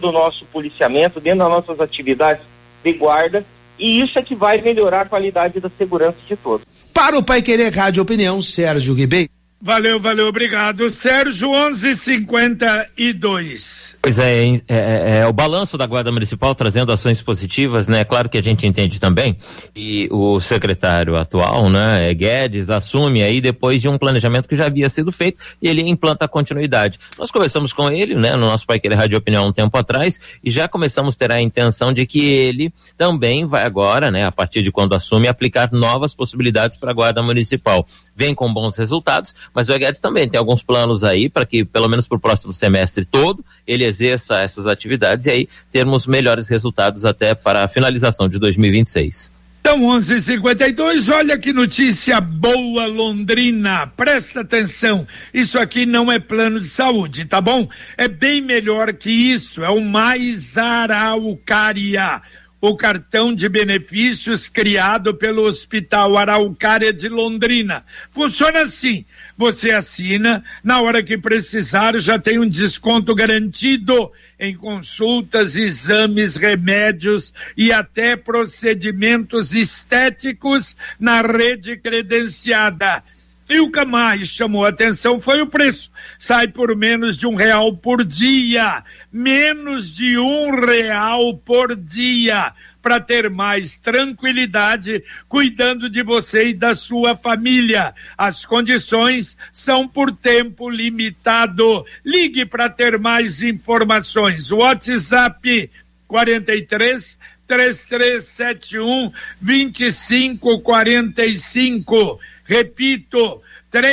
do nosso policiamento, dentro das nossas atividades de guarda, e isso é que vai melhorar a qualidade da segurança de todos. Para o Paiquerê Rádio Opinião, Sérgio Ribeiro. Valeu, obrigado. Sérgio, 11:52. Pois é o balanço da Guarda Municipal trazendo ações positivas, né? Claro que a gente entende também, e o secretário atual, né, Guedes, assume aí depois de um planejamento que já havia sido feito e ele implanta a continuidade. Nós conversamos com ele, né, no nosso Paiquerê Rádio Opinião um tempo atrás e já começamos a ter a intenção de que ele também vai agora, né, a partir de quando assume, aplicar novas possibilidades para a Guarda Municipal. Vem com bons resultados, mas o Guedes também tem alguns planos aí para que, pelo menos para o próximo semestre todo, ele exerça essas atividades e aí termos melhores resultados até para a finalização de 2026. Então, 11:52, olha que notícia boa, Londrina, presta atenção, isso aqui não é plano de saúde, tá bom? É bem melhor que isso, é o Mais Araucária, o cartão de benefícios criado pelo Hospital Araucária de Londrina. Funciona assim, você assina, na hora que precisar já tem um desconto garantido em consultas, exames, remédios e até procedimentos estéticos na rede credenciada. E o que mais chamou a atenção foi o preço. Sai por menos de R$1 por dia. Menos de R$1 por dia. Para ter mais tranquilidade, cuidando de você e da sua família. As condições são por tempo limitado. Ligue para ter mais informações. WhatsApp 43-3371-2545. Repito,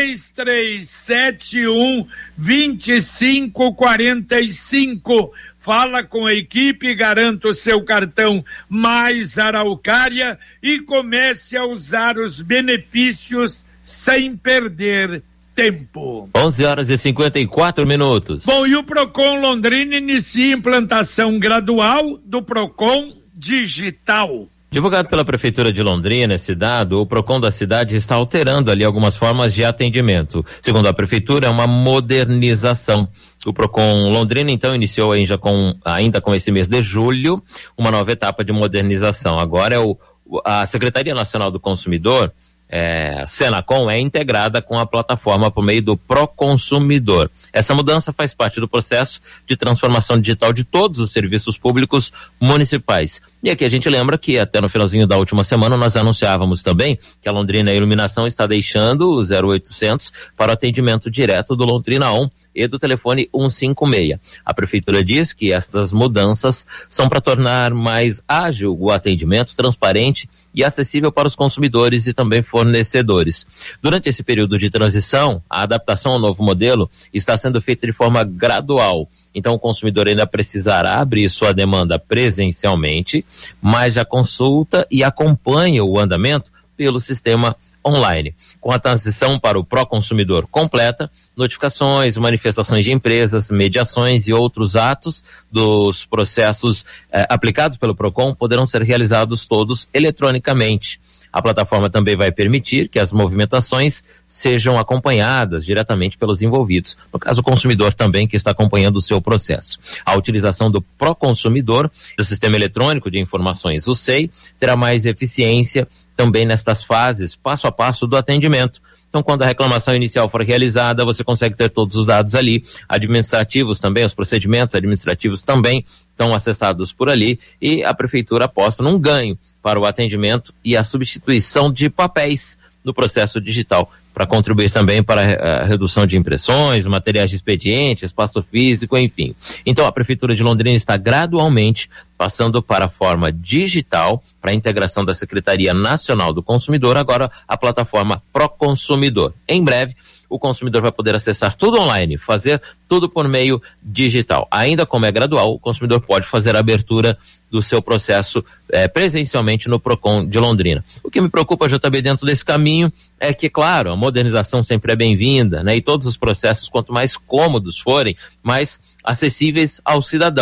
3371-2545. Fala com a equipe, garanta o seu cartão Mais Araucária e comece a usar os benefícios sem perder tempo. 11:54. Bom, e o Procon Londrina inicia a implantação gradual do Procon Digital. Divulgado pela Prefeitura de Londrina, esse dado, o Procon da cidade está alterando ali algumas formas de atendimento. Segundo a Prefeitura, é uma modernização. O Procon Londrina, então, iniciou ainda com esse mês de julho, uma nova etapa de modernização. Agora a Secretaria Nacional do Consumidor, Senacom, é integrada com a plataforma por meio do Proconsumidor. Essa mudança faz parte do processo de transformação digital de todos os serviços públicos municipais. E aqui a gente lembra que até no finalzinho da última semana nós anunciávamos também que a Londrina Iluminação está deixando o 0800 para o atendimento direto do Londrina On e do telefone 156. A Prefeitura diz que estas mudanças são para tornar mais ágil o atendimento, transparente e acessível para os consumidores e também fornecedores. Durante esse período de transição, a adaptação ao novo modelo está sendo feita de forma gradual. Então o consumidor ainda precisará abrir sua demanda presencialmente, mas já consulta e acompanha o andamento pelo sistema online. Com a transição para o Proconsumidor completa, notificações, manifestações de empresas, mediações e outros atos dos processos aplicados pelo Procon poderão ser realizados todos eletronicamente. A plataforma também vai permitir que as movimentações sejam acompanhadas diretamente pelos envolvidos. No caso, o consumidor também que está acompanhando o seu processo. A utilização do Proconsumidor, do Sistema Eletrônico de Informações, o SEI, terá mais eficiência também nestas fases, passo a passo do atendimento. Então, quando a reclamação inicial for realizada, você consegue ter todos os dados ali, administrativos também, os procedimentos administrativos também estão acessados por ali, e a Prefeitura aposta num ganho para o atendimento e a substituição de papéis no processo digital, para contribuir também para a redução de impressões, materiais de expediente, espaço físico, enfim. Então, a Prefeitura de Londrina está gradualmente passando para a forma digital, para a integração da Secretaria Nacional do Consumidor, agora a plataforma Proconsumidor. Em breve, o consumidor vai poder acessar tudo online, fazer tudo por meio digital. Ainda como é gradual, o consumidor pode fazer a abertura do seu processo presencialmente no Procon de Londrina. O que me preocupa, JB, dentro desse caminho é que, claro, a modernização sempre é bem-vinda, né? E todos os processos, quanto mais cômodos forem, mais acessíveis ao cidadão.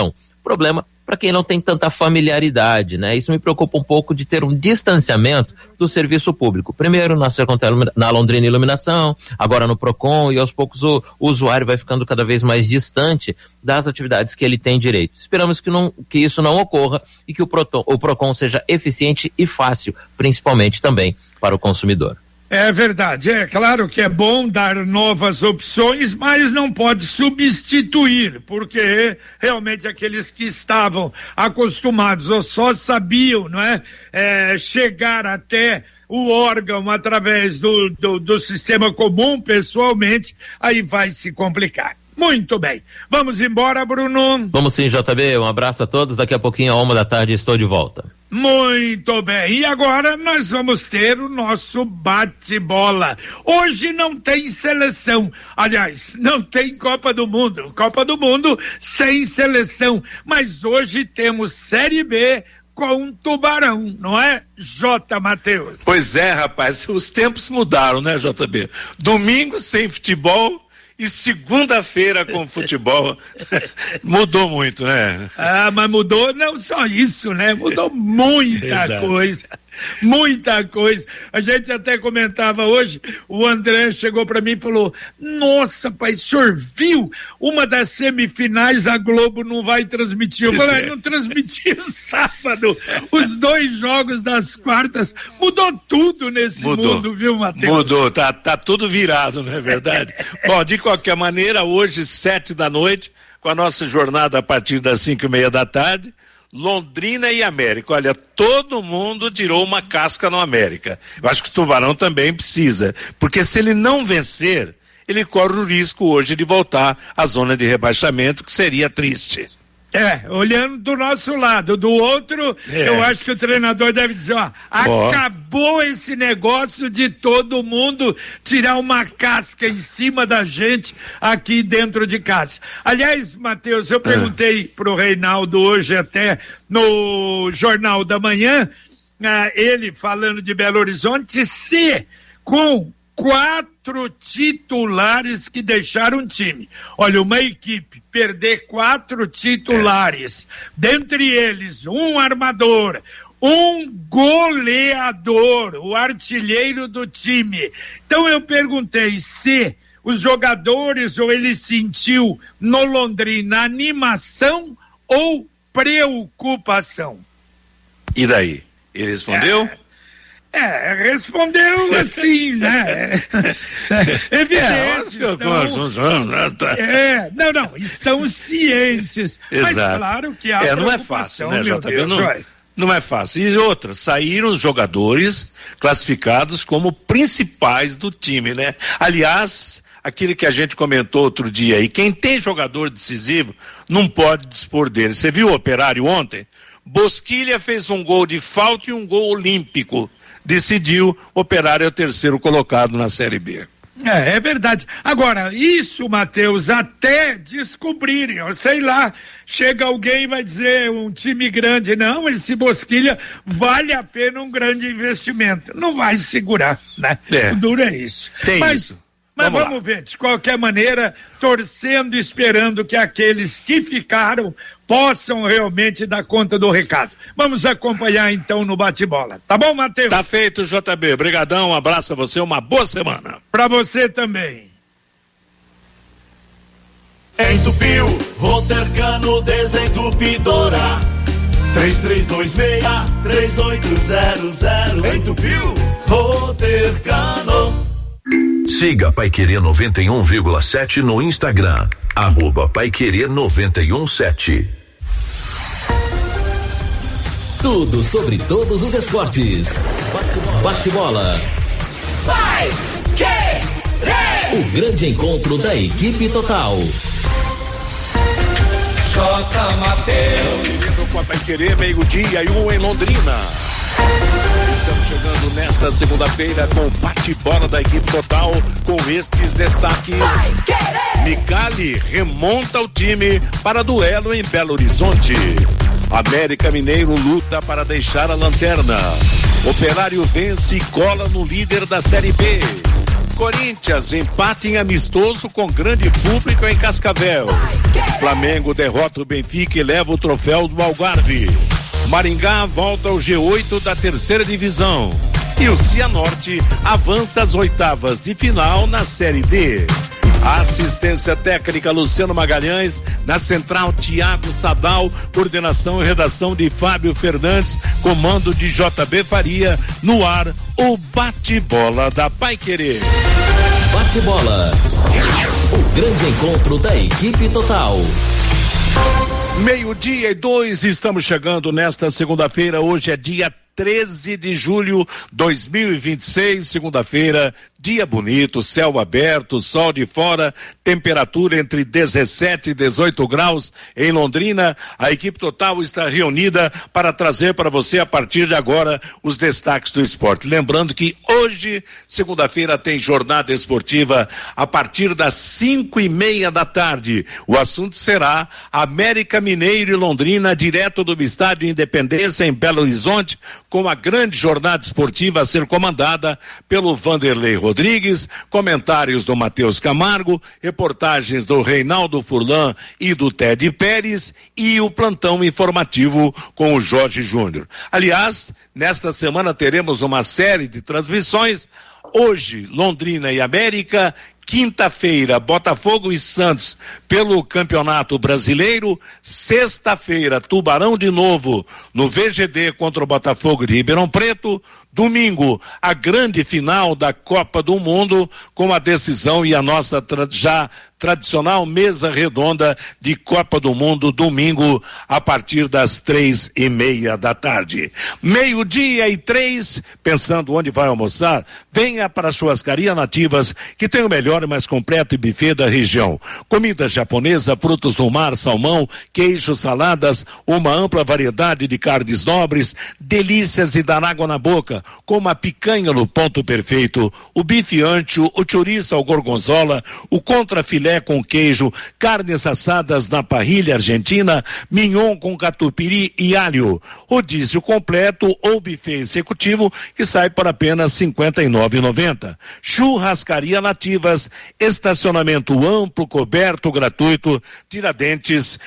Problema para quem não tem tanta familiaridade, né? Isso me preocupa um pouco de ter um distanciamento do serviço público. Primeiro na Londrina Iluminação, agora no Procon, e aos poucos o usuário vai ficando cada vez mais distante das atividades que ele tem direito. Esperamos que isso não ocorra e que o Procon seja eficiente e fácil, principalmente também para o consumidor. É verdade, é claro que é bom dar novas opções, mas não pode substituir, porque realmente aqueles que estavam acostumados ou só sabiam, não é, chegar até o órgão através do sistema comum pessoalmente, aí vai se complicar. Muito bem, vamos embora, Bruno? Vamos sim, JB, um abraço a todos, daqui a pouquinho, à 1h estou de volta. Muito bem, e agora nós vamos ter o nosso bate-bola. Hoje não tem seleção, aliás, não tem Copa do Mundo sem seleção, mas hoje temos Série B com Tubarão, não é, J. Matheus? Pois é, rapaz, os tempos mudaram, né, JB? Domingo sem futebol e segunda-feira com futebol. Mudou muito, né? Ah, mas mudou não só isso, né? Mudou muita coisa. Muita coisa. A gente até comentava hoje, o André chegou para mim e falou: nossa, pai, o senhor viu? Uma das semifinais a Globo não vai transmitir. Eu falei, não transmitiu sábado. Os 2 jogos das quartas. Mudou tudo nesse mundo, viu, Matheus? Mudou, tá tudo virado, não é verdade? Bom, de qualquer maneira, hoje, 19h, com a nossa jornada a partir das 5:30 Londrina e América. Olha, todo mundo tirou uma casca no América. Eu acho que o Tubarão também precisa, porque se ele não vencer, ele corre o risco hoje de voltar à zona de rebaixamento, que seria triste. Olhando do nosso lado, do outro, eu acho que o treinador deve dizer, acabou esse negócio de todo mundo tirar uma casca em cima da gente aqui dentro de casa. Aliás, Matheus, eu perguntei pro Reinaldo hoje até no Jornal da Manhã, ele falando de Belo Horizonte, se com 4 titulares que deixaram o time. Olha, uma equipe perder 4 titulares, dentre eles um armador, um goleador, o artilheiro do time. Então eu perguntei se os jogadores ou ele sentiu no Londrina animação ou preocupação. E daí? Ele respondeu? Respondeu assim, né? Evidente. Estão cientes. Exato. Mas claro que há não é fácil, né, JB? Não é fácil. E outra, saíram os jogadores classificados como principais do time, né? Aliás, aquilo que a gente comentou outro dia aí, quem tem jogador decisivo não pode dispor dele. Você viu o Operário ontem? Bosquilha fez um gol de falta e um gol olímpico. Decidiu, Operário é o 3º colocado na Série B. É verdade. Agora, isso, Matheus, até descobrirem, sei lá, chega alguém e vai dizer, um time grande, não, esse Bosquilha vale a pena um grande investimento. Não vai segurar, né? O duro é isso. Mas vamos ver, de qualquer maneira, torcendo e esperando que aqueles que ficaram possam realmente dar conta do recado. Vamos acompanhar então no bate-bola. Tá bom, Matheus? Tá feito, JB. Obrigadão, um abraço a você, uma boa semana. Pra você também. Entupiu, Rotercano Desentupidora 3326-3800. Entupiu, Rotercano. Siga Paiquerê 91,7 no Instagram, @Paiquerê 91,7. Tudo sobre todos os esportes. Bate-bola. O grande encontro da equipe total. J. Matheus. Com a Paiquerê, 12:01 em Londrina. Estamos chegando nesta segunda-feira com o bate-bola da equipe total, com estes destaques. Micali remonta o time para duelo em Belo Horizonte. América Mineiro luta para deixar a lanterna. Operário vence e cola no líder da Série B. Corinthians empate em amistoso com grande público em Cascavel. Flamengo derrota o Benfica e leva o troféu do Algarve. Maringá volta ao G8 da terceira divisão. E o Cianorte avança às oitavas de final na Série D. Assistência técnica Luciano Magalhães, na central Tiago Sadal, coordenação e redação de Fábio Fernandes, comando de JB Faria, no ar o bate-bola da Paiquerê. Bate-bola, o grande encontro da equipe total. 12:02, estamos chegando nesta segunda-feira, hoje é dia 13 de julho 2026, segunda-feira, dia bonito, céu aberto, sol de fora, temperatura entre 17 e 18 graus em Londrina. A equipe total está reunida para trazer para você a partir de agora os destaques do esporte. Lembrando que hoje, segunda-feira, tem jornada esportiva a partir das 5:30 da tarde. O assunto será América Mineiro e Londrina, direto do Estádio Independência em Belo Horizonte, com a grande jornada esportiva a ser comandada pelo Vanderlei Rodrigues, comentários do Matheus Camargo, reportagens do Reinaldo Furlan e do Ted Pérez e o plantão informativo com o Jorge Júnior. Aliás, nesta semana teremos uma série de transmissões. Hoje, Londrina e América. Quinta-feira, Botafogo e Santos pelo Campeonato Brasileiro. Sexta-feira, Tubarão de novo no VGD contra o Botafogo de Ribeirão Preto. Domingo, a grande final da Copa do Mundo com a decisão e a nossa já tradicional mesa redonda de Copa do Mundo, domingo a partir das 3:30 da tarde. 12:03, pensando onde vai almoçar, venha para a Churrascaria Nativas, que tem o melhor e mais completo buffet da região. Comida japonesa, frutos do mar, salmão, queijo, saladas, uma ampla variedade de carnes nobres, delícias e dar água na boca, como a picanha no ponto perfeito, o bife ancho, o chouriço ao gorgonzola, o contrafilé com queijo, carnes assadas na parrilha argentina, mignon com catupiry e alho, rodízio completo ou buffet executivo que sai por apenas R$ 59,90. Churrascaria Nativas, estacionamento amplo, coberto, gratuito, Tiradentes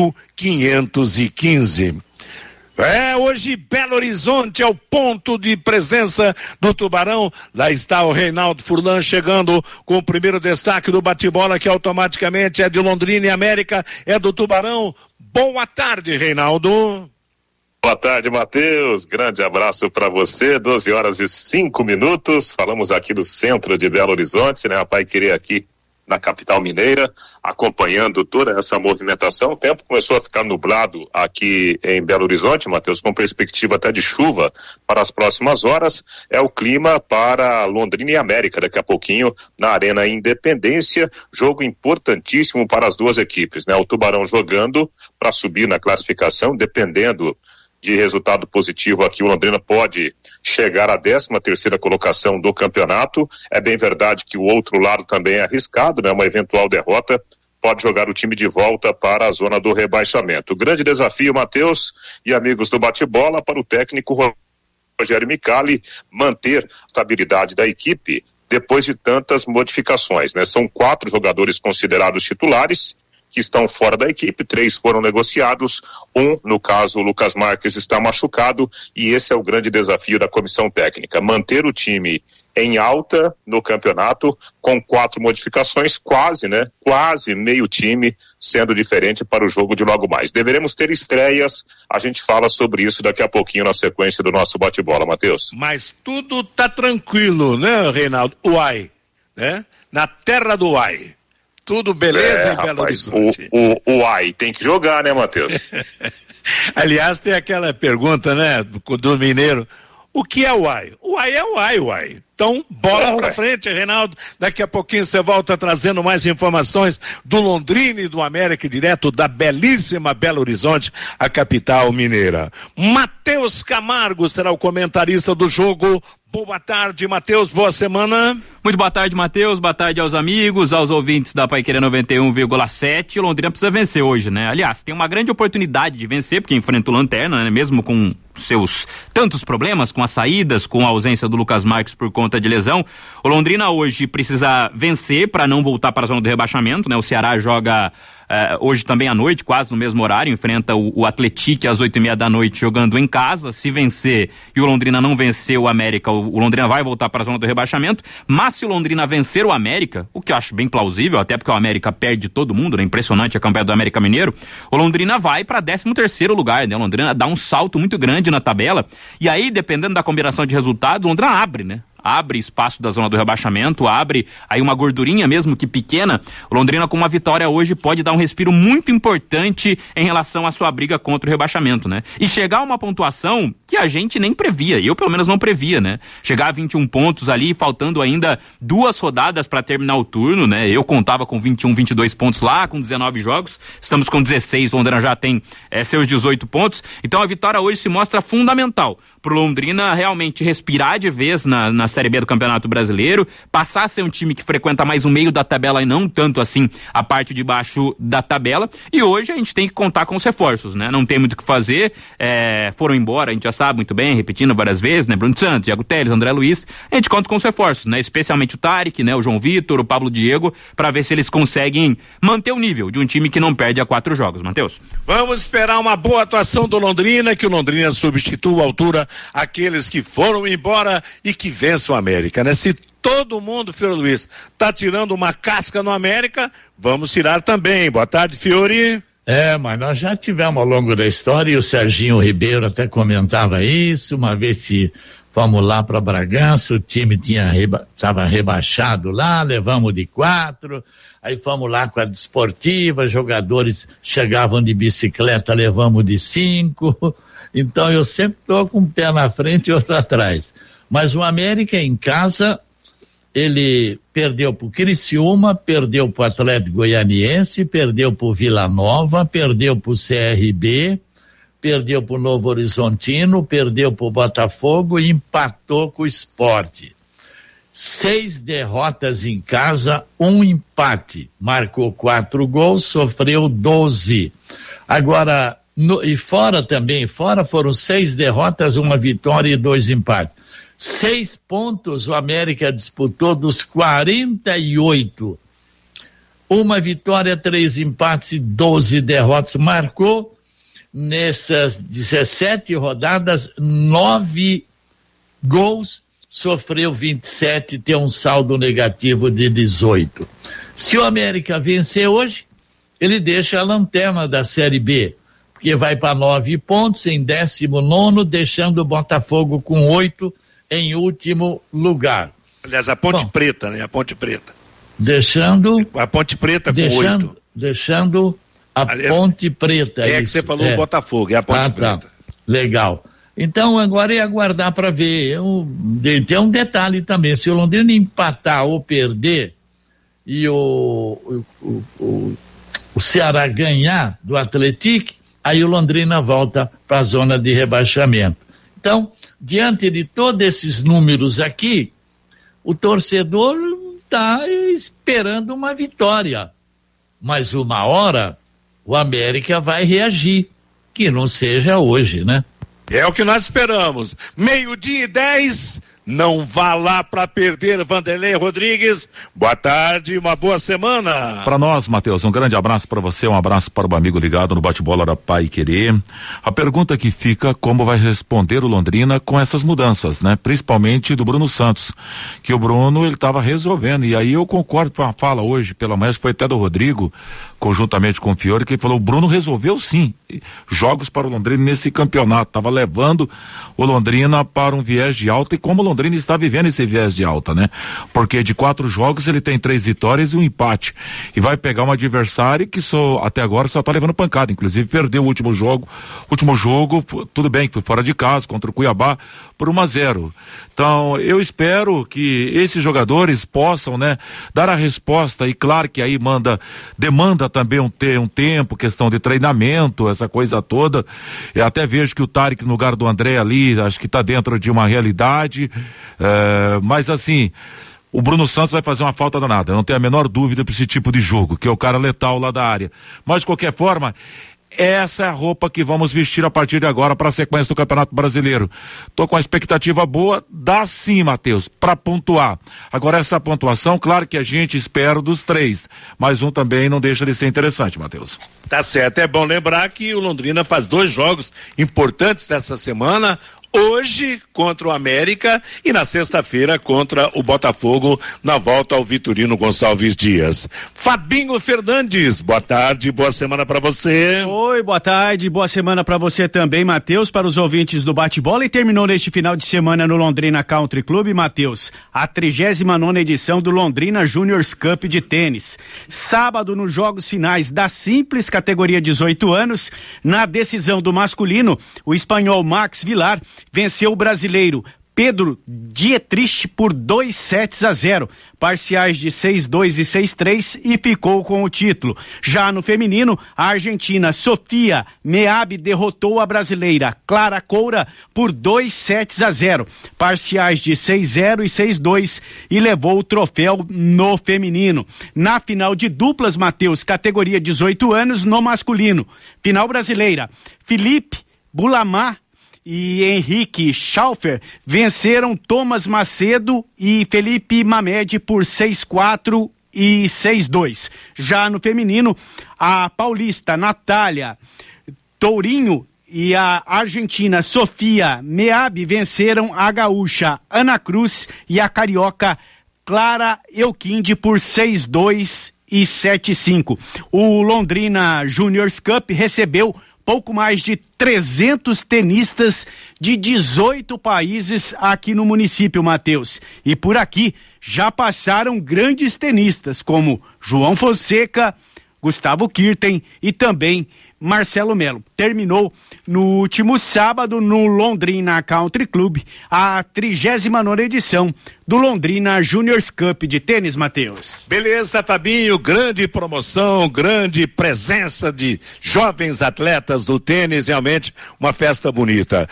1515. Hoje Belo Horizonte é o ponto de presença do Tubarão. Lá está o Reinaldo Furlan chegando com o primeiro destaque do bate-bola, que automaticamente é de Londrina e América, é do Tubarão. Boa tarde, Reinaldo. Boa tarde, Matheus. Grande abraço para você. 12:05. Falamos aqui do centro de Belo Horizonte, né? A Paiquerê aqui na capital mineira, acompanhando toda essa movimentação. O tempo começou a ficar nublado aqui em Belo Horizonte, Matheus, com perspectiva até de chuva para as próximas horas. É o clima para Londrina e América, daqui a pouquinho, na Arena Independência. Jogo importantíssimo para as duas equipes, né? O Tubarão jogando para subir na classificação, dependendo de resultado positivo aqui, o Londrina pode chegar à 13ª colocação do campeonato. É bem verdade que o outro lado também é arriscado, né? Uma eventual derrota pode jogar o time de volta para a zona do rebaixamento. Grande desafio, Matheus e amigos do bate-bola, para o técnico Rogério Micali manter a estabilidade da equipe depois de tantas modificações, né? São 4 jogadores considerados titulares que estão fora da equipe, 3 foram negociados, no caso o Lucas Marques, está machucado, e esse é o grande desafio da comissão técnica, manter o time em alta no campeonato com 4 modificações, quase meio time sendo diferente para o jogo de logo mais. Deveremos ter estreias, a gente fala sobre isso daqui a pouquinho na sequência do nosso bate-bola, Matheus. Mas tudo tá tranquilo, né, Reinaldo? Uai, né? Na terra do Uai. Tudo beleza em Belo Horizonte. O AI tem que jogar, né, Matheus? Aliás, tem aquela pergunta, né, do mineiro, o que é o AI? O AI é o AI. Então, bola pra frente, Reinaldo. Daqui a pouquinho você volta trazendo mais informações do Londrina e do América, direto da belíssima Belo Horizonte, a capital mineira. Matheus Camargo será o comentarista do jogo. Boa tarde, Matheus, boa semana. Muito boa tarde, Matheus, boa tarde aos amigos, aos ouvintes da Paiquerê 91,7. Londrina precisa vencer hoje, né? Aliás, tem uma grande oportunidade de vencer, porque enfrenta o Lanterna, né? Mesmo com seus tantos problemas, com as saídas, com a ausência do Lucas Marques por conta de lesão. O Londrina hoje precisa vencer para não voltar para a zona do rebaixamento, né? O Ceará joga hoje também à noite, quase no mesmo horário, enfrenta o Atlético às 8:30 da noite jogando em casa. Se vencer e o Londrina não vencer o América, o Londrina vai voltar para a zona do rebaixamento. Mas se o Londrina vencer o América, o que eu acho bem plausível, até porque o América perde todo mundo, né? Impressionante a campanha do América Mineiro, o Londrina vai para 13º lugar, né? O Londrina dá um salto muito grande na tabela, e aí, dependendo da combinação de resultados, o Londrina abre, né? Abre espaço da zona do rebaixamento, abre aí uma gordurinha mesmo que pequena. O Londrina com uma vitória hoje pode dar um respiro muito importante em relação à sua briga contra o rebaixamento, né? E chegar a uma pontuação que a gente nem previa, eu pelo menos não previa, né? Chegar a 21 pontos ali, faltando ainda 2 rodadas para terminar o turno, né? Eu contava com 21, 22 pontos lá, com 19 jogos, estamos com 16, o Londrina já tem seus 18 pontos, então a vitória hoje se mostra fundamental pro Londrina realmente respirar de vez na Série B do Campeonato Brasileiro, passar a ser um time que frequenta mais o meio da tabela e não tanto assim a parte de baixo da tabela. E hoje a gente tem que contar com os reforços, né? Não tem muito o que fazer, foram embora, a gente já sabe muito bem, repetindo várias vezes, né? Bruno Santos, Thiago Teles, André Luiz, a gente conta com os reforços, né? Especialmente o Tarek, né? O João Vitor, o Pablo Diego, para ver se eles conseguem manter o nível de um time que não perde a 4 jogos, Matheus. Vamos esperar uma boa atuação do Londrina, que o Londrina substitua a altura aqueles que foram embora e que vençam a América, né? Se todo mundo, Fiore Luiz, tá tirando uma casca no América, vamos tirar também. Boa tarde, Fiore. Mas nós já tivemos ao longo da história, e o Serginho Ribeiro até comentava isso, uma vez que fomos lá para Bragança, o time estava rebaixado lá, levamos de 4, aí fomos lá com a Desportiva, jogadores chegavam de bicicleta, levamos de 5, então eu sempre estou com um pé na frente e outro atrás. Mas o América em casa, ele perdeu pro Criciúma, perdeu pro Atlético Goianiense, perdeu pro Vila Nova, perdeu pro CRB, perdeu pro Novo Horizontino, perdeu pro Botafogo e empatou com o Sport. 6 derrotas em casa, 1 empate. Marcou 4 gols, sofreu 12. Agora, e fora também, foram 6 derrotas, 1 vitória e 2 empates. 6 pontos o América disputou dos 48. 1 vitória, 3 empates e 12 derrotas. Marcou nessas 17 rodadas 9 gols, sofreu 27, tem um saldo negativo de 18. Se o América vencer hoje, ele deixa a lanterna da Série B, porque vai para 9 pontos em 19º, deixando o Botafogo com 8 em último lugar. Aliás, a Ponte Preta, né? A Ponte Preta. Deixando... A Ponte Preta com 8. Deixando a Ponte Preta. Que você falou o Botafogo, é a Ponte Preta. Tá. Legal. Então, agora é aguardar para ver. Tem um detalhe também, se o Londrina empatar ou perder e o Ceará ganhar do Atlético, aí o Londrina volta para a zona de rebaixamento. Então, diante de todos esses números aqui, o torcedor está esperando uma vitória. Mas uma hora o América vai reagir, que não seja hoje, né? É o que nós esperamos. 12:10, não vá lá para perder, Vanderlei Rodrigues. Boa tarde, uma boa semana. Para nós, Matheus, um grande abraço para você, um abraço para o amigo ligado no bate-bola da Paiquerê. A pergunta que fica, como vai responder o Londrina com essas mudanças, né? Principalmente do Bruno Santos, que o Bruno, ele estava resolvendo, e aí eu concordo com a fala hoje, pela manhã, foi até do Rodrigo, conjuntamente com o Fiore, que falou, o Bruno resolveu sim jogos para o Londrina nesse campeonato, estava levando o Londrina para um viés de alta, e como o Londrina está vivendo esse viés de alta, né? Porque de 4 jogos ele tem 3 vitórias e 1 empate, e vai pegar um adversário que até agora só está levando pancada, inclusive perdeu o último jogo, tudo bem que foi fora de casa, contra o Cuiabá, por 1-0. Então, eu espero que esses jogadores possam, né, dar a resposta, e claro que aí demanda precisa também ter um tempo, questão de treinamento, essa coisa toda. Eu até vejo que o Tarek no lugar do André ali, acho que está dentro de uma realidade, mas assim, o Bruno Santos vai fazer uma falta danada, eu não tenho a menor dúvida para esse tipo de jogo, que é o cara letal lá da área. Mas de qualquer forma, essa é a roupa que vamos vestir a partir de agora para a sequência do Campeonato Brasileiro. Tô com a expectativa boa, dá sim, Matheus, para pontuar. Agora essa pontuação, claro que a gente espera dos 3, mas um também não deixa de ser interessante, Matheus. Tá certo, é bom lembrar que o Londrina faz 2 jogos importantes dessa semana, hoje contra o América e na sexta-feira contra o Botafogo, na volta ao Vitorino Gonçalves Dias. Fabinho Fernandes, boa tarde, boa semana para você. Oi, boa tarde, boa semana para você também, Matheus, para os ouvintes do Bate-Bola. E terminou neste final de semana no Londrina Country Club, Matheus, a 39ª edição do Londrina Juniors Cup de tênis. Sábado, nos jogos finais da simples categoria 18 anos, na decisão do masculino, o espanhol Max Vilar venceu o brasileiro Pedro Dietrich por 2-0, parciais de 6-2 e 6-3, e ficou com o título. Já no feminino, a argentina Sofia Meab derrotou a brasileira Clara Coura por 2-0, parciais de 6-0 e 6-2, e levou o troféu no feminino. Na final de duplas, Matheus, categoria 18 anos, no masculino, final brasileira, Felipe Bulamar e Henrique Schaufer venceram Thomas Macedo e Felipe Mamed por 6-4 e 6-2. Já no feminino, a paulista Natália Tourinho e a argentina Sofia Meab venceram a gaúcha Ana Cruz e a carioca Clara Euquinde por 6-2 e 7-5. O Londrina Juniors Cup recebeu pouco mais de 300 tenistas de 18 países aqui no município, Matheus. E por aqui já passaram grandes tenistas como João Fonseca, Gustavo Kirten e também Marcelo Melo. Terminou no último sábado no Londrina Country Club a 39ª edição do Londrina Juniors Cup de tênis, Matheus. Beleza, Fabinho, grande promoção, grande presença de jovens atletas do tênis, realmente uma festa bonita.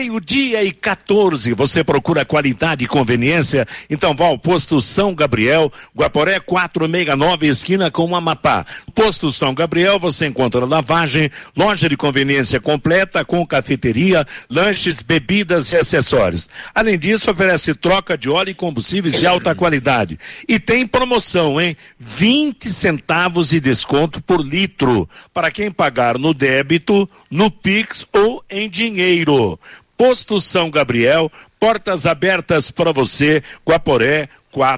12:14, você procura qualidade e conveniência? Então vá ao Posto São Gabriel, Guaporé 469, esquina com o Amapá. Posto São Gabriel, você encontra lavagem, loja de conveniência completa com cafeteria, lanches, bebidas e acessórios. Além disso, oferece troca de óleo e combustíveis de alta qualidade. E tem promoção, hein? 20 centavos de desconto por litro para quem pagar no débito, no Pix ou em dinheiro. Posto São Gabriel, portas abertas para você, Guaporé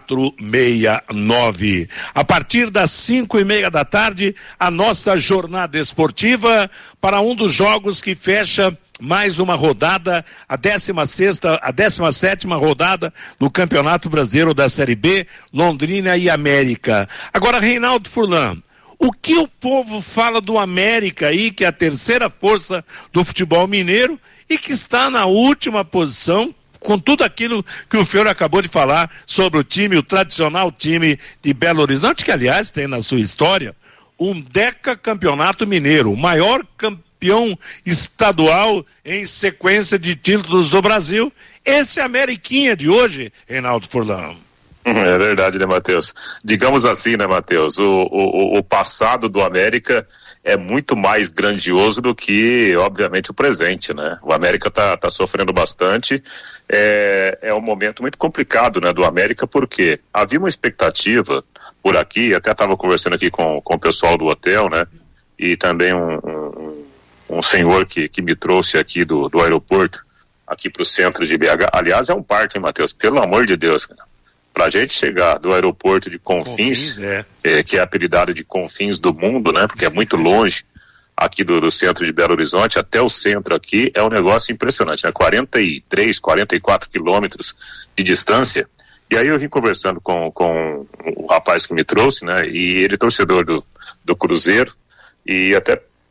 469. A partir das 5:30 da tarde, a nossa jornada esportiva para um dos jogos que fecha mais uma rodada, a 17ª rodada do Campeonato Brasileiro da Série B, Londrina e América. Agora, Reinaldo Furlan, o que o povo fala do América aí, que é a terceira força do futebol mineiro e que está na última posição, com tudo aquilo que o Fiore acabou de falar sobre o time, o tradicional time de Belo Horizonte, que aliás tem na sua história um decacampeonato mineiro, o maior campeão estadual em sequência de títulos do Brasil. Esse é a Ameriquinha de hoje, Reinaldo Furlan. É verdade, né, Matheus? Digamos assim, né, Matheus? O passado do América é muito mais grandioso do que, obviamente, o presente, né? O América tá sofrendo bastante. É um momento muito complicado, né, do América, porque havia uma expectativa por aqui, até estava conversando aqui com o pessoal do hotel, né? E também um senhor que me trouxe aqui do aeroporto, aqui para o centro de BH. Aliás, é um parto, hein, Matheus? Pelo amor de Deus, cara. Pra gente chegar do aeroporto de Confins, que é apelidado de Confins do mundo, né? Porque é muito longe aqui do centro de Belo Horizonte, até o centro aqui, é um negócio impressionante, né? 43, 44 quilômetros de distância. E aí eu vim conversando com o rapaz que me trouxe, né? E ele é torcedor do Cruzeiro, e até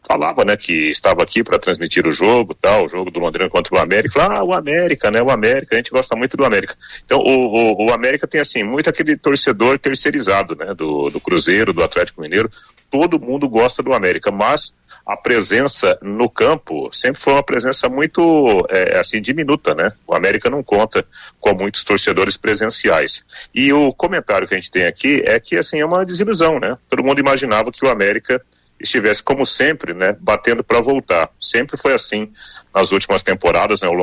falava, né, que estava aqui para transmitir o jogo do Londrina contra o América. Falava, o América, né, o América, a gente gosta muito do América. Então, o América tem, assim, muito aquele torcedor terceirizado, né, do Cruzeiro, do Atlético Mineiro. Todo mundo gosta do América, mas a presença no campo sempre foi uma presença muito, assim, diminuta, né? O América não conta com muitos torcedores presenciais. E o comentário que a gente tem aqui é que, assim, é uma desilusão, né? Todo mundo imaginava que o América estivesse, como sempre, né, batendo para voltar. Sempre foi assim nas últimas temporadas, né?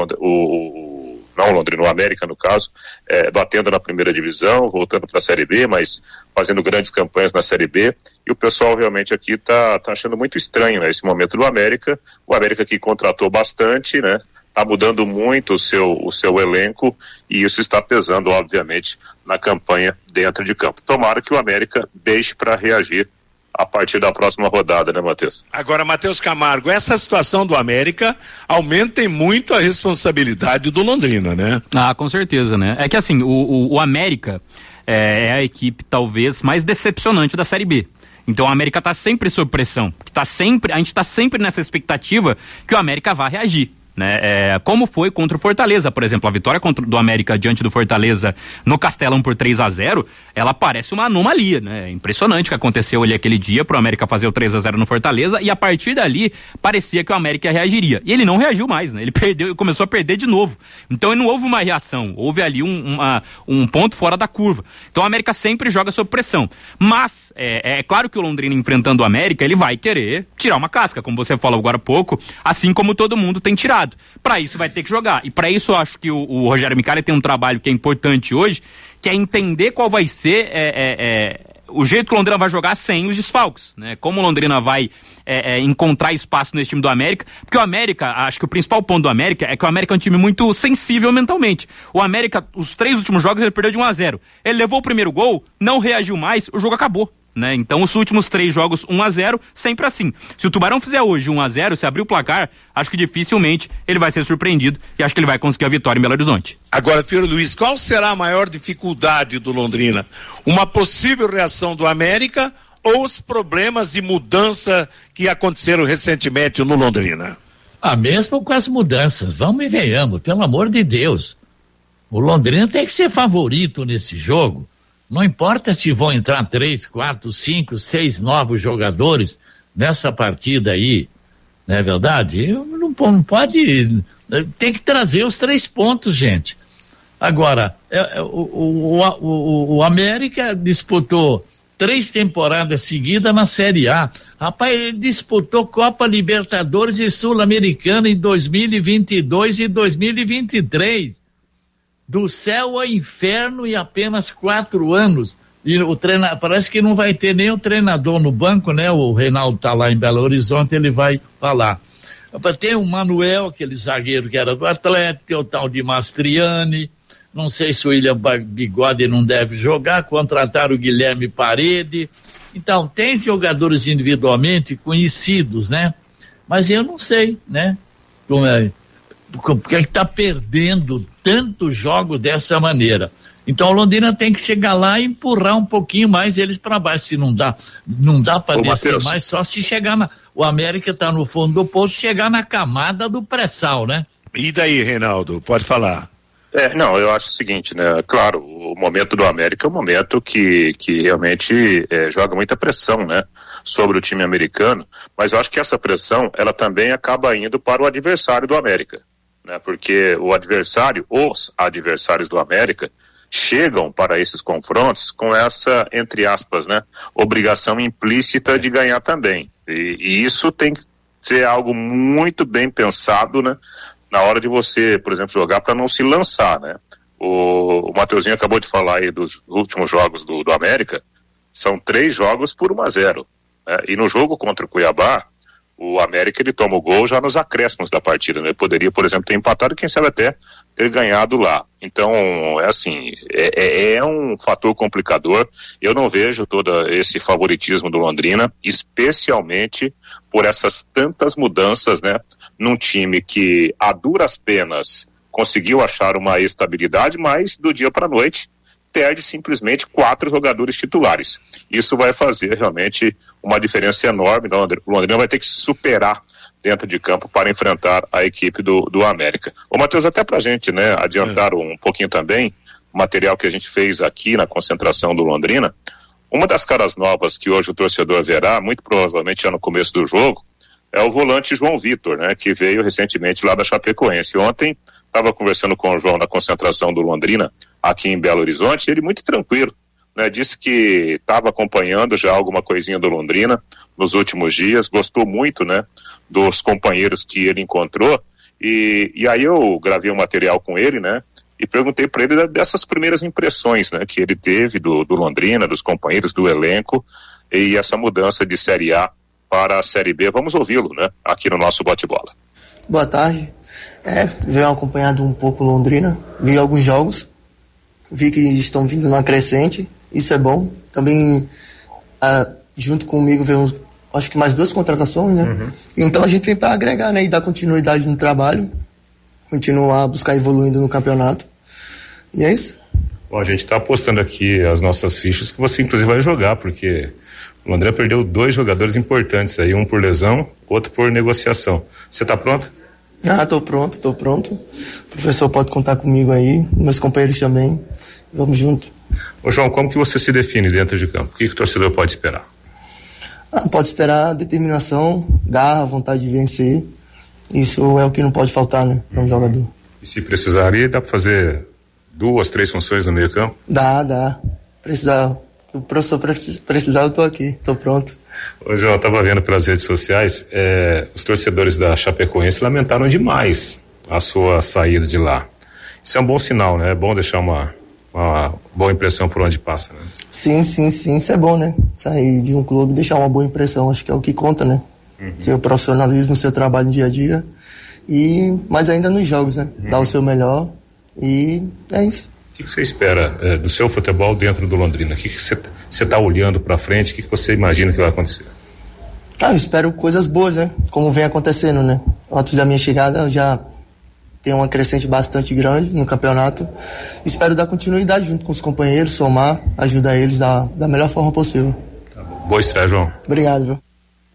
O América, no caso, batendo na primeira divisão, voltando para a Série B, mas fazendo grandes campanhas na Série B, e o pessoal realmente aqui tá achando muito estranho, né, esse momento do América. O América que contratou bastante, né, tá mudando muito o seu elenco, e isso está pesando, obviamente, na campanha dentro de campo. Tomara que o América deixe para reagir a partir da próxima rodada, né, Matheus? Agora, Matheus Camargo, essa situação do América aumenta muito a responsabilidade do Londrina, né? Ah, com certeza, né? É que assim, o América é a equipe talvez mais decepcionante da Série B. Então o América tá sempre sob pressão, a gente tá sempre nessa expectativa que o América vá reagir, né? Como foi contra o Fortaleza, por exemplo, a vitória do América diante do Fortaleza no Castelão por 3-0, ela parece uma anomalia, né? Impressionante o que aconteceu ali aquele dia pro América fazer o 3-0 no Fortaleza, e a partir dali parecia que o América reagiria, e ele não reagiu mais, né? Ele começou a perder de novo, então não houve uma reação, houve ali um ponto fora da curva. Então o América sempre joga sob pressão, mas é claro que o Londrina enfrentando o América, ele vai querer tirar uma casca, como você falou agora há pouco, assim como todo mundo tem tirado. Para isso vai ter que jogar, e para isso eu acho que o Rogério Micali tem um trabalho que é importante hoje, que é entender qual vai ser o jeito que o Londrina vai jogar sem os desfalques, né? Como o Londrina vai encontrar espaço nesse time do América, porque o América, acho que o principal ponto do América é que o América é um time muito sensível mentalmente. O América, os 3 últimos jogos ele perdeu de 1-0, ele levou o primeiro gol, não reagiu mais, o jogo acabou, né? Então os últimos 3 jogos 1-0, sempre assim. Se o Tubarão fizer hoje 1-0, se abrir o placar, acho que dificilmente ele vai ser surpreendido, e acho que ele vai conseguir a vitória em Belo Horizonte. Agora, Filho Luiz, qual será a maior dificuldade do Londrina? Uma possível reação do América ou os problemas de mudança que aconteceram recentemente no Londrina? Mesmo com as mudanças, vamos e venhamos, pelo amor de Deus. O Londrina tem que ser favorito nesse jogo. Não importa se vão entrar 3, 4, 5, 6 novos jogadores nessa partida aí, não é verdade? Não pode, tem que trazer os 3 pontos, gente. Agora, o América disputou 3 temporadas seguidas na Série A. Rapaz, ele disputou Copa Libertadores e Sul-Americana em 2022 e 2023. Do céu ao inferno em apenas 4 anos. E o treinador, parece que não vai ter nem o treinador no banco, né? O Reinaldo tá lá em Belo Horizonte, ele vai falar. Tem o Manuel, aquele zagueiro que era do Atlético, tem o tal de Mastriani, não sei se o William Bigode não deve jogar, contrataram o Guilherme Parede. Então, tem jogadores individualmente conhecidos, né? Mas eu não sei, né? Porque é que tá perdendo tanto jogo dessa maneira. Então o Londrina tem que chegar lá e empurrar um pouquinho mais eles para baixo. Se não dá para descer Mateus, mais, só se chegar o América tá no fundo do poço, chegar na camada do pré-sal, né? E daí, Reinaldo, pode falar. Não, eu acho o seguinte, né? Claro, o momento do América é um momento que realmente joga muita pressão, né? Sobre o time americano, mas eu acho que essa pressão, ela também acaba indo para o adversário do América, né? Porque os adversários do América chegam para esses confrontos com essa, entre aspas, né, obrigação implícita de ganhar também. E isso tem que ser algo muito bem pensado, né, na hora de você, por exemplo, jogar para não se lançar, né? O Mateuzinho acabou de falar aí dos últimos jogos do América, são 3 jogos por 1-0, né? E no jogo contra o Cuiabá, o América ele toma o gol já nos acréscimos da partida, né? Poderia, por exemplo, ter empatado e quem sabe até ter ganhado lá. Então, é um fator complicador. Eu não vejo todo esse favoritismo do Londrina, especialmente por essas tantas mudanças, né? Num time que a duras penas conseguiu achar uma estabilidade, mas do dia para a noite perde simplesmente 4 jogadores titulares. Isso vai fazer realmente uma diferença enorme. O Londrina vai ter que superar dentro de campo para enfrentar a equipe do América. Ô Matheus, até pra gente, né, adiantar um pouquinho também, o material que a gente fez aqui na concentração do Londrina, uma das caras novas que hoje o torcedor verá, muito provavelmente já no começo do jogo, é o volante João Vitor, né, que veio recentemente lá da Chapecoense. Ontem estava conversando com o João na concentração do Londrina, aqui em Belo Horizonte, ele muito tranquilo, né, disse que estava acompanhando já alguma coisinha do Londrina nos últimos dias, gostou muito, né, dos companheiros que ele encontrou, e aí eu gravei um material com ele, né, e perguntei para ele dessas primeiras impressões, né, que ele teve do Londrina, dos companheiros, do elenco, e essa mudança de Série A para a Série B. Vamos ouvi-lo, né, aqui no nosso bate-bola. Boa tarde. Venho acompanhando um pouco Londrina, vi alguns jogos, vi que estão vindo na crescente, isso é bom. Também, junto comigo, veio acho que mais 2 contratações, né? Uhum. Então a gente vem para agregar, né, e dar continuidade no trabalho, continuar a buscar evoluindo no campeonato. E é isso. Bom, a gente está apostando aqui as nossas fichas que você inclusive vai jogar, porque o Londrina perdeu 2 jogadores importantes aí, um por lesão, outro por negociação. Você está pronto? Tô pronto. O professor pode contar comigo aí, meus companheiros também. Vamos junto. Ô João, como que você se define dentro de campo? O que o torcedor pode esperar? Pode esperar determinação, garra, vontade de vencer. Isso é o que não pode faltar, né, para um jogador. E se precisar aí, dá para fazer 2, 3 funções no meio campo? Dá. Precisar. O professor precisar, eu tô aqui, tô pronto. Ô João, eu tava vendo pelas redes sociais, os torcedores da Chapecoense lamentaram demais a sua saída de lá. Isso é um bom sinal, né? É bom deixar uma boa impressão por onde passa, né? Sim, isso é bom, né? Sair de um clube e deixar uma boa impressão, acho que é o que conta, né? Uhum. Seu profissionalismo, seu trabalho no dia a dia, mas ainda nos jogos, né? Dar o seu melhor e é isso. O que você espera do seu futebol dentro do Londrina? O que você está olhando para frente? O que você imagina que vai acontecer? Eu espero coisas boas, né? Como vem acontecendo, né? Antes da minha chegada, eu já tenho uma crescente bastante grande no campeonato. Espero dar continuidade junto com os companheiros, somar, ajudar eles da melhor forma possível. Tá bom. Boa estreia, João. Obrigado, viu?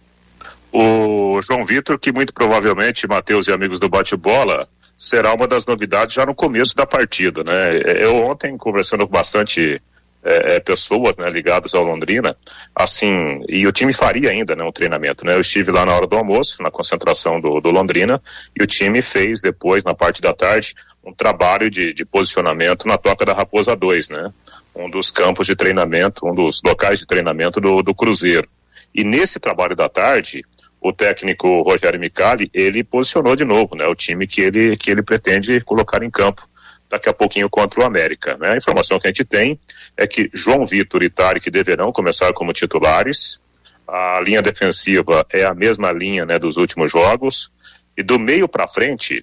O João Vitor, que muito provavelmente, Matheus e amigos do bate-bola, será uma das novidades já no começo da partida, né? Eu ontem, conversando com bastante pessoas, né, ligadas ao Londrina, assim, e o time faria ainda, né, um treinamento, né? Eu estive lá na hora do almoço, na concentração do Londrina, e o time fez depois, na parte da tarde, um trabalho de posicionamento na Toca da Raposa 2, né? Um dos campos de treinamento, um dos locais de treinamento do Cruzeiro. E nesse trabalho da tarde, o técnico Rogério Micali, ele posicionou de novo, né, o time que ele pretende colocar em campo daqui a pouquinho contra o América, né? A informação que a gente tem é que João Vitor e Tarek deverão começar como titulares. A linha defensiva é a mesma linha, né, dos últimos jogos. E do meio para frente,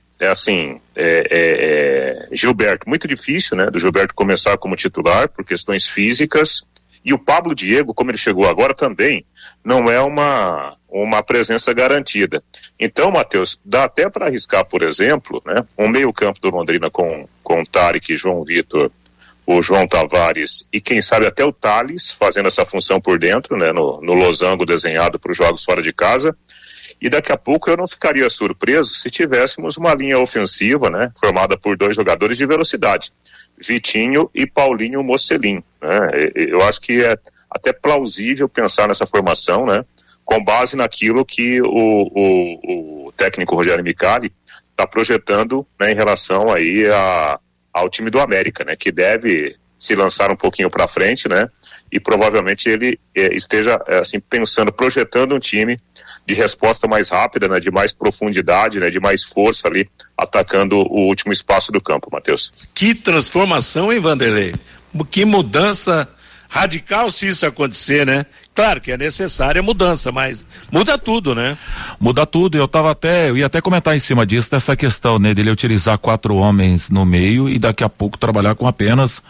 Gilberto, muito difícil, né, do Gilberto começar como titular por questões físicas. E o Pablo Diego, como ele chegou agora, também não é uma presença garantida. Então, Matheus, dá até para arriscar, por exemplo, né, um meio-campo do Londrina com Tarek, João Vitor, o João Tavares e quem sabe até o Thales fazendo essa função por dentro, né, no losango desenhado para os jogos fora de casa. E daqui a pouco eu não ficaria surpreso se tivéssemos uma linha ofensiva, né, formada por 2 jogadores de velocidade, Vitinho e Paulinho Mocelin, né? Eu acho que é até plausível pensar nessa formação, né, com base naquilo que o técnico Rogério Micali está projetando, né, em relação aí ao time do América, né, que deve se lançar um pouquinho para frente, né, e provavelmente ele esteja assim pensando, projetando um time de resposta mais rápida, né, de mais profundidade, né, de mais força ali, atacando o último espaço do campo, Matheus. Que transformação, hein, Vanderlei? Que mudança radical se isso acontecer, né? Claro que é necessária a mudança, mas muda tudo, né? Muda tudo, eu ia até comentar em cima disso, dessa questão, né, dele utilizar 4 homens no meio e daqui a pouco trabalhar com apenas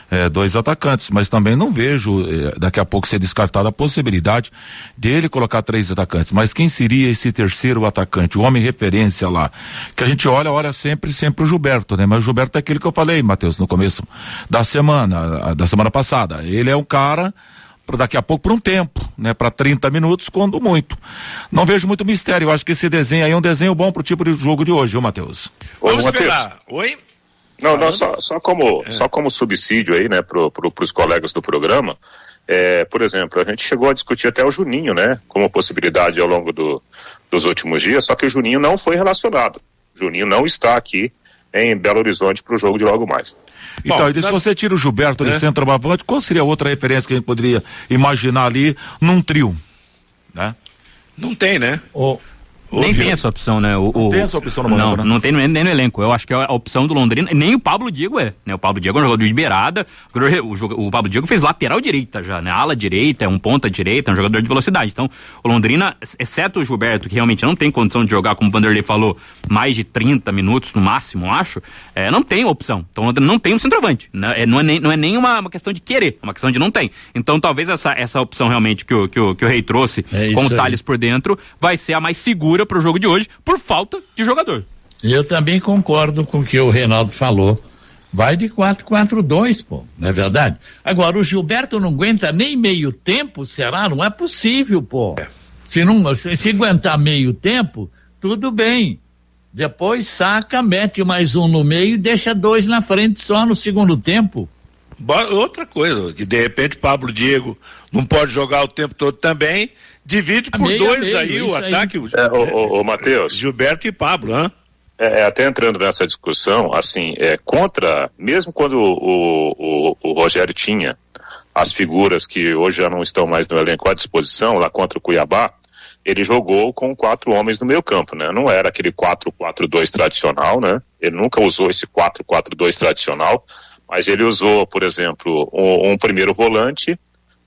2 atacantes, mas também não vejo daqui a pouco ser descartada a possibilidade dele colocar 3 atacantes. Mas quem seria esse terceiro atacante, o homem referência lá? Que a gente olha sempre o Gilberto, né? Mas o Gilberto é aquele que eu falei, Matheus, no começo da semana passada. Ele é um cara para daqui a pouco, por um tempo, né? Para 30 minutos, quando muito. Não vejo muito mistério. Eu acho que esse desenho aí é um desenho bom pro tipo de jogo de hoje, viu, Matheus? Vamos esperar. Oi? Não, só como subsídio aí, né, pros colegas do programa, por exemplo, a gente chegou a discutir até o Juninho, né, como possibilidade ao longo dos últimos dias, só que o Juninho não foi relacionado. O Juninho não está aqui em Belo Horizonte pro jogo de logo mais. Então, se você tira o Gilberto de centroavante, qual seria a outra referência que a gente poderia imaginar ali num trio, né? Não tem, né? Nem tem essa opção, né? Não tem essa opção no momento, né? Não tem nem no elenco. Eu acho que a opção do Londrina, nem o Pablo Diego né? O Pablo Diego é um jogador de beirada, o Pablo Diego fez lateral direita já, né? Ala direita, é um ponta direita, é um jogador de velocidade. Então, o Londrina, exceto o Gilberto, que realmente não tem condição de jogar, como o Vanderlei falou, mais de 30 minutos no máximo, acho, não tem opção. Então, o Londrina não tem um centroavante. Né? Não é nem uma questão de querer, é uma questão de não tem. Então, talvez essa opção realmente que o Rei trouxe, com o Thales por dentro, vai ser a mais segura pro jogo de hoje, por falta de jogador. Eu também concordo com o que o Reinaldo falou. Vai de 4-4-2, pô, não é verdade? Agora, o Gilberto não aguenta nem meio tempo, será? Não é possível, pô. Se aguentar meio tempo, tudo bem. Depois saca, mete mais um no meio e deixa 2 na frente só no segundo tempo. Outra coisa, que de repente Pablo Diego não pode jogar o tempo todo também, divide por 2 aí o ataque. O Matheus. Gilberto e Pablo, hein? Até entrando nessa discussão, assim, mesmo quando o Rogério tinha as figuras que hoje já não estão mais no elenco à disposição, lá contra o Cuiabá, ele jogou com 4 homens no meio campo, né? Não era aquele 4-4-2 tradicional, né? Ele nunca usou esse 4-4-2 tradicional, mas ele usou, por exemplo, um primeiro volante,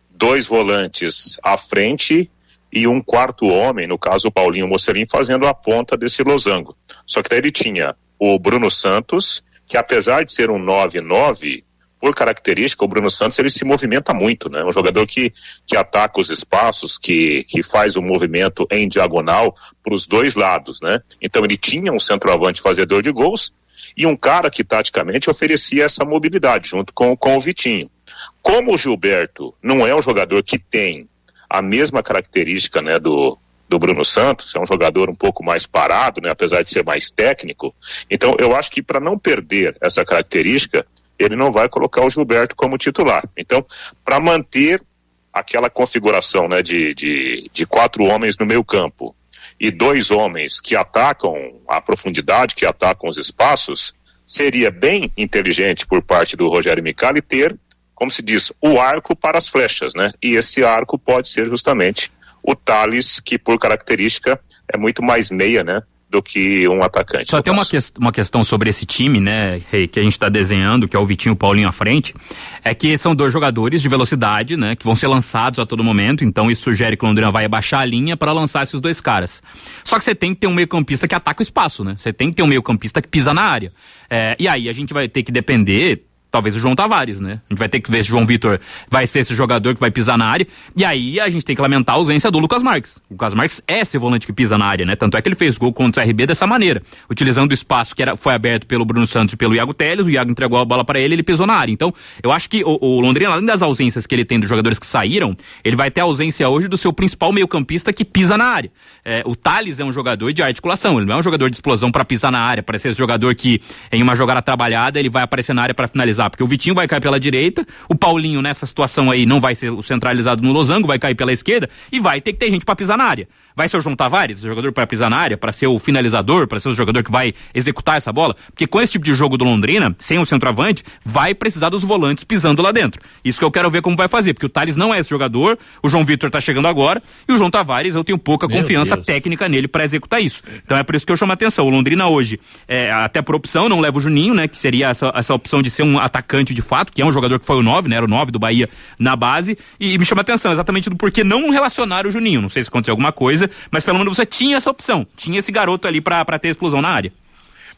2 volantes à frente e um quarto homem, no caso o Paulinho Mocelin, fazendo a ponta desse losango. Só que daí ele tinha o Bruno Santos, que apesar de ser um 9-9, por característica, o Bruno Santos ele se movimenta muito, né? Um jogador que ataca os espaços, que faz o movimento em diagonal para os 2 lados, né? Então ele tinha um centroavante fazedor de gols e um cara que taticamente oferecia essa mobilidade junto com o Vitinho. Como o Gilberto não é um jogador que tem a mesma característica, né, do Bruno Santos, é um jogador um pouco mais parado, né, apesar de ser mais técnico, então eu acho que para não perder essa característica, ele não vai colocar o Gilberto como titular. Então, para manter aquela configuração, né, de 4 homens no meio campo e 2 homens que atacam a profundidade, que atacam os espaços, seria bem inteligente por parte do Rogério Micali ter, como se diz, o arco para as flechas, né? E esse arco pode ser justamente o Thales, que por característica é muito mais meia, né? Do que um atacante. Só tem uma questão sobre esse time, né, Rei, que a gente está desenhando, que é o Vitinho e o Paulinho à frente, é que são 2 jogadores de velocidade, né, que vão ser lançados a todo momento, então isso sugere que o Londrina vai abaixar a linha para lançar esses 2 caras. Só que você tem que ter um meio-campista que ataca o espaço, né? Você tem que ter um meio-campista que pisa na área. E aí a gente vai ter que depender talvez o João Tavares, né? A gente vai ter que ver se o João Vitor vai ser esse jogador que vai pisar na área, e aí a gente tem que lamentar a ausência do Lucas Marques. O Lucas Marques é esse volante que pisa na área, né? Tanto é que ele fez gol contra o CRB dessa maneira, utilizando o espaço que foi aberto pelo Bruno Santos e pelo Iago Teles, o Iago entregou a bola para ele pisou na área. Então, eu acho que o Londrina, além das ausências que ele tem dos jogadores que saíram, ele vai ter a ausência hoje do seu principal meio-campista que pisa na área. O Thales é um jogador de articulação, ele não é um jogador de explosão para pisar na área, para ser esse jogador que em uma jogada trabalhada ele vai aparecer na área para finalizar, porque o Vitinho vai cair pela direita, o Paulinho nessa situação aí não vai ser o centralizado no losango, vai cair pela esquerda e vai ter que ter gente para pisar na área. Vai ser o João Tavares, o jogador para pisar na área, para ser o finalizador, para ser o jogador que vai executar essa bola? Porque com esse tipo de jogo do Londrina, sem o centroavante, vai precisar dos volantes pisando lá dentro. Isso que eu quero ver como vai fazer, porque o Thales não é esse jogador, o João Vitor tá chegando agora, e o João Tavares, eu tenho pouca confiança técnica nele para executar isso. Então é por isso que eu chamo a atenção. O Londrina hoje, até por opção, não leva o Juninho, né, que seria essa opção de ser um atacante de fato, que é um jogador que foi o 9, né, era o 9 do Bahia na base, e me chama a atenção exatamente do porquê não relacionar o Juninho. Não sei se aconteceu alguma coisa, mas pelo menos você tinha essa opção, tinha esse garoto ali pra ter explosão na área.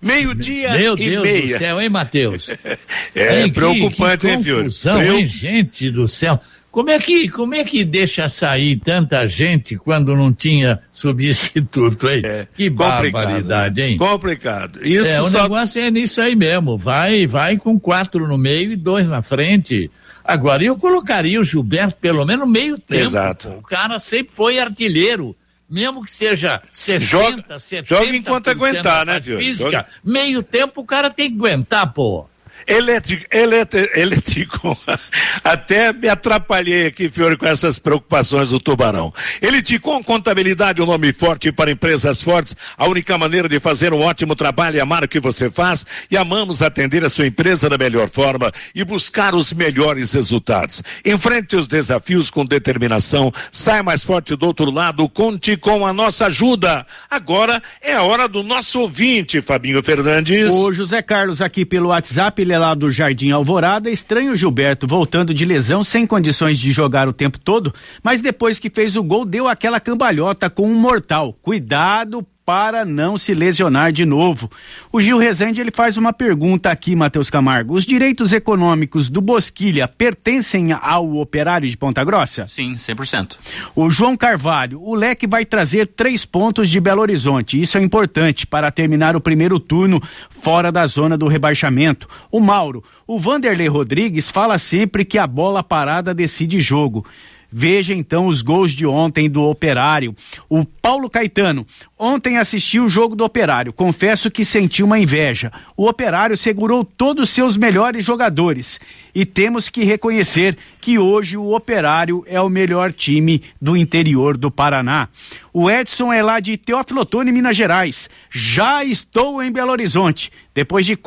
Meio-dia Meu e Deus meia. do céu, hein, Matheus? Preocupante, hein, Fiore? Confusão, hein, gente do céu? Como é que deixa sair tanta gente quando não tinha substituto, hein? Que barbaridade, hein? Complicado. Isso o negócio é nisso aí mesmo. Vai com 4 no meio e 2 na frente. Agora, eu colocaria o Gilberto pelo menos meio tempo. Exato. Pô. O cara sempre foi artilheiro. Mesmo que seja 60, 70%. Joga enquanto aguentar, né, Fiore? Física, meio tempo o cara tem que aguentar, pô. Elétrico. Até me atrapalhei aqui, Fiore, com essas preocupações do Tubarão. Eleticom Contabilidade, um nome forte para empresas fortes. A única maneira de fazer um ótimo trabalho é amar o que você faz, e amamos atender a sua empresa da melhor forma e buscar os melhores resultados. Enfrente os desafios com determinação, saia mais forte do outro lado, conte com a nossa ajuda. Agora é a hora do nosso ouvinte, Fabinho Fernandes. O José Carlos aqui pelo WhatsApp, ele é lá do Jardim Alvorada. Estranho o Gilberto voltando de lesão, sem condições de jogar o tempo todo, mas depois que fez o gol deu aquela cambalhota com um mortal. Cuidado para não se lesionar de novo. O Gil Rezende, ele faz uma pergunta aqui, Matheus Camargo. Os direitos econômicos do Bosquilha pertencem ao Operário de Ponta Grossa? Sim, 100%. O João Carvalho, o Leque vai trazer 3 pontos de Belo Horizonte. Isso é importante para terminar o primeiro turno fora da zona do rebaixamento. O Mauro, o Vanderlei Rodrigues fala sempre que a bola parada decide jogo. Veja então os gols de ontem do Operário. O Paulo Caetano, ontem assisti o jogo do Operário, confesso que senti uma inveja. O Operário segurou todos os seus melhores jogadores e temos que reconhecer que hoje o Operário é o melhor time do interior do Paraná. O Edson é lá de Teófilo Otoni, Minas Gerais. Já estou em Belo Horizonte, depois de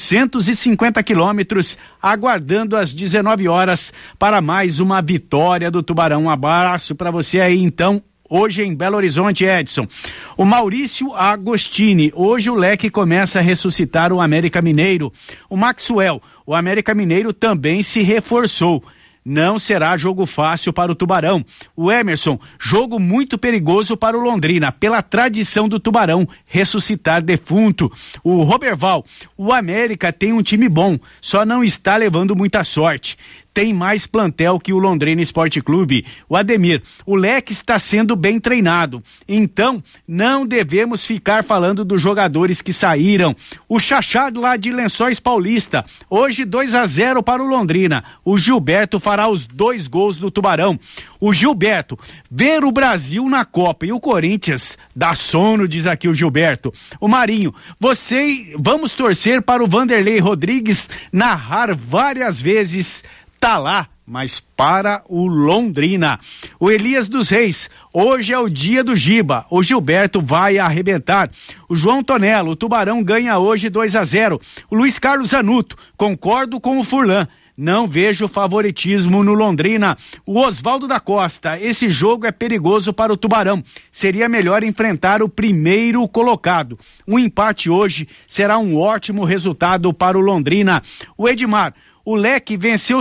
450 quilômetros, aguardando às 19 horas para mais uma vitória do Tubarão. Um abraço para você aí, então, hoje em Belo Horizonte, Edson. O Maurício Agostini, hoje o Leque começa a ressuscitar o América Mineiro. O Maxwell, o América Mineiro também se reforçou. Não será jogo fácil para o Tubarão. O Emerson, jogo muito perigoso para o Londrina, pela tradição do Tubarão ressuscitar defunto. O Roberval, o América tem um time bom, só não está levando muita sorte. Tem mais plantel que o Londrina Esporte Clube. O Ademir, o Leque está sendo bem treinado, então não devemos ficar falando dos jogadores que saíram. O Chachado lá de Lençóis Paulista, hoje 2-0 para o Londrina. O Gilberto fará os 2 gols do Tubarão. O Gilberto, ver o Brasil na Copa e o Corinthians dá sono, diz aqui o Gilberto. O Marinho, vamos torcer para o Vanderlei Rodrigues narrar várias vezes. Tá lá, mas para o Londrina. O Elias dos Reis, hoje é o dia do Giba, o Gilberto vai arrebentar. O João Tonello, o Tubarão ganha hoje 2-0. O Luiz Carlos Zanuto, concordo com o Furlan, não vejo favoritismo no Londrina. O Oswaldo da Costa, esse jogo é perigoso para o Tubarão, seria melhor enfrentar o primeiro colocado. Um empate hoje será um ótimo resultado para o Londrina. O Edmar, o Leque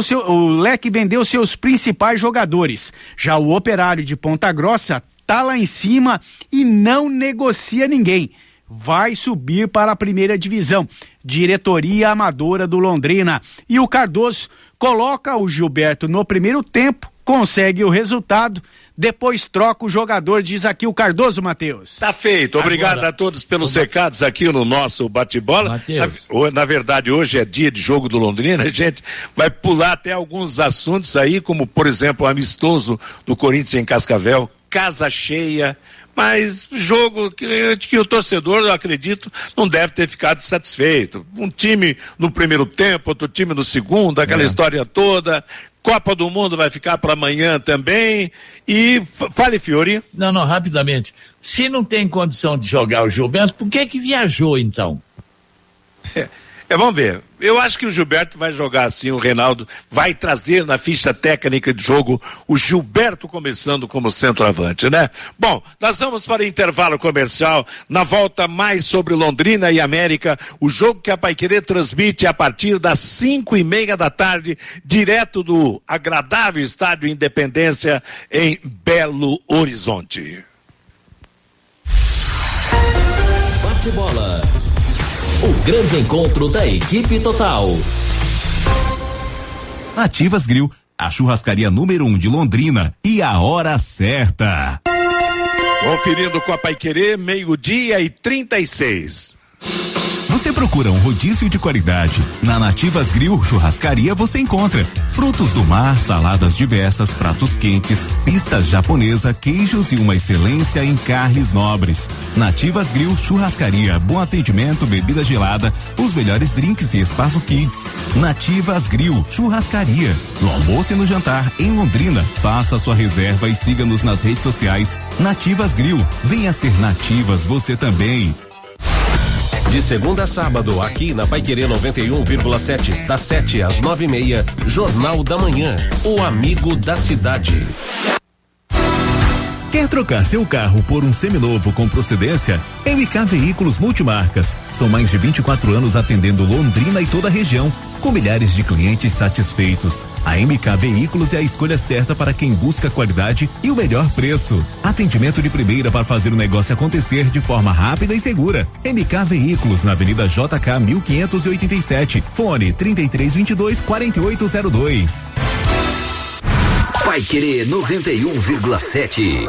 vendeu seus principais jogadores. Já o Operário de Ponta Grossa tá lá em cima e não negocia ninguém. Vai subir para a primeira divisão. Diretoria amadora do Londrina. E o Cardoso coloca o Gilberto no primeiro tempo, consegue o resultado, depois troca o jogador, diz aqui o Cardoso, Matheus. Tá feito, obrigado agora a todos pelos recados aqui no nosso bate-bola. Na verdade, hoje é dia de jogo do Londrina, a gente vai pular até alguns assuntos aí, como por exemplo o amistoso do Corinthians em Cascavel, casa cheia, mas jogo que o torcedor, eu acredito, não deve ter ficado satisfeito. Um time no primeiro tempo, outro time no segundo, aquela história toda. Copa do Mundo vai ficar para amanhã também. E fale, Fiori. Não, rapidamente. Se não tem condição de jogar o Gilberto, por que viajou então? Vamos ver. Eu acho que o Gilberto vai jogar assim, o Reinaldo vai trazer na ficha técnica de jogo o Gilberto começando como centroavante, né? Bom, nós vamos para intervalo comercial. Na volta, mais sobre Londrina e América, o jogo que a Paiquerê transmite a partir das 5:30 da tarde, direto do agradável Estádio Independência em Belo Horizonte. Bate bola. O grande encontro da equipe total. Nativas Grill, a churrascaria número 1 de Londrina e a hora certa. Conferindo com a Paiquerê, 12:36. Você procura um rodízio de qualidade? Na Nativas Grill Churrascaria você encontra frutos do mar, saladas diversas, pratos quentes, pistas japonesa, queijos e uma excelência em carnes nobres. Nativas Grill Churrascaria, bom atendimento, bebida gelada, os melhores drinks e espaço kids. Nativas Grill Churrascaria, no almoço e no jantar em Londrina. Faça sua reserva e siga-nos nas redes sociais. Nativas Grill, venha ser Nativas você também. De segunda a sábado, aqui na Paiquerê 91,7, das 7 às 9:30, Jornal da Manhã, o amigo da cidade. Quer trocar seu carro por um seminovo com procedência? MK Veículos Multimarcas. São mais de 24 anos atendendo Londrina e toda a região, com milhares de clientes satisfeitos. A MK Veículos é a escolha certa para quem busca qualidade e o melhor preço. Atendimento de primeira para fazer o negócio acontecer de forma rápida e segura. MK Veículos, na Avenida JK 1587. Fone 3322-4802. Paiquerê 91,7.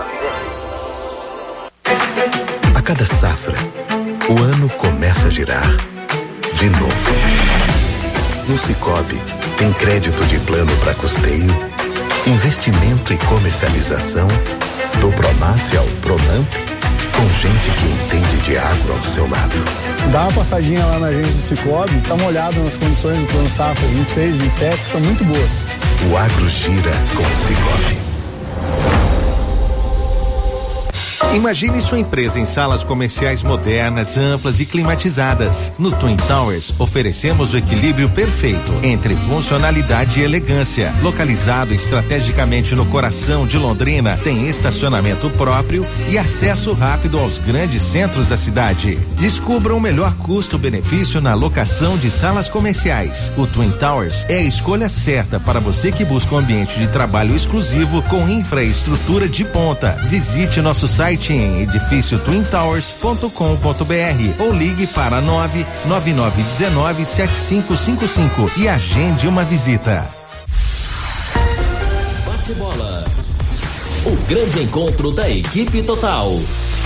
A cada safra, o ano começa a girar. De novo. No Sicoob, tem crédito de plano para custeio, investimento e comercialização, do Pronaf ao Pronamp, com gente que entende de agro ao seu lado. Dá uma passadinha lá na agência do Sicoob, dá uma olhada nas condições do plano safra 26, 27, que são muito boas. O agro gira com o Sicoob. Imagine sua empresa em salas comerciais modernas, amplas e climatizadas. No Twin Towers, oferecemos o equilíbrio perfeito entre funcionalidade e elegância. Localizado estrategicamente no coração de Londrina, tem estacionamento próprio e acesso rápido aos grandes centros da cidade. Descubra o melhor custo-benefício na locação de salas comerciais. O Twin Towers é a escolha certa para você que busca um ambiente de trabalho exclusivo com infraestrutura de ponta. Visite nosso site em edifício twintowers.com.br ou ligue para 99919-7555 e agende uma visita. Bate bola. O grande encontro da equipe total.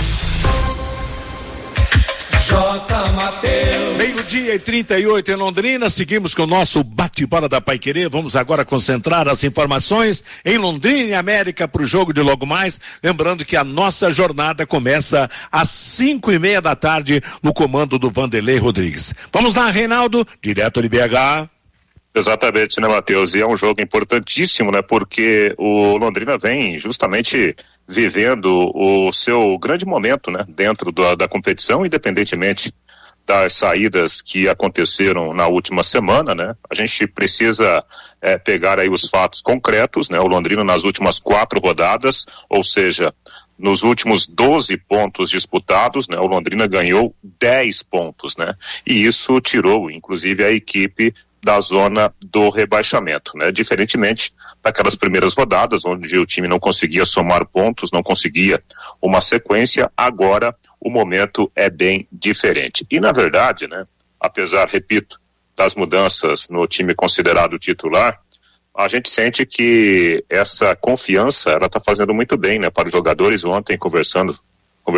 J. Mateus. 12:38 em Londrina, seguimos com o nosso bate-bola da Paiquerê. Vamos agora concentrar as informações em Londrina e América para o jogo de logo mais. Lembrando que a nossa jornada começa às 5:30 da tarde no comando do Vanderlei Rodrigues. Vamos lá, Reinaldo, direto de BH. Exatamente, né, Matheus? E é um jogo importantíssimo, né? Porque o Londrina vem justamente vivendo o seu grande momento, né? Dentro da competição, independentemente das saídas que aconteceram na última semana, né? A gente precisa pegar aí os fatos concretos, né? O Londrina nas últimas 4 rodadas, ou seja, nos últimos 12 pontos disputados, né? O Londrina ganhou 10 pontos, né? E isso tirou, inclusive, a equipe da zona do rebaixamento, né? Diferentemente daquelas primeiras rodadas, onde o time não conseguia somar pontos, não conseguia uma sequência, agora o momento é bem diferente. E na verdade, né? Apesar, repito, das mudanças no time considerado titular, a gente sente que essa confiança, ela tá fazendo muito bem, né? Para os jogadores. Ontem, conversando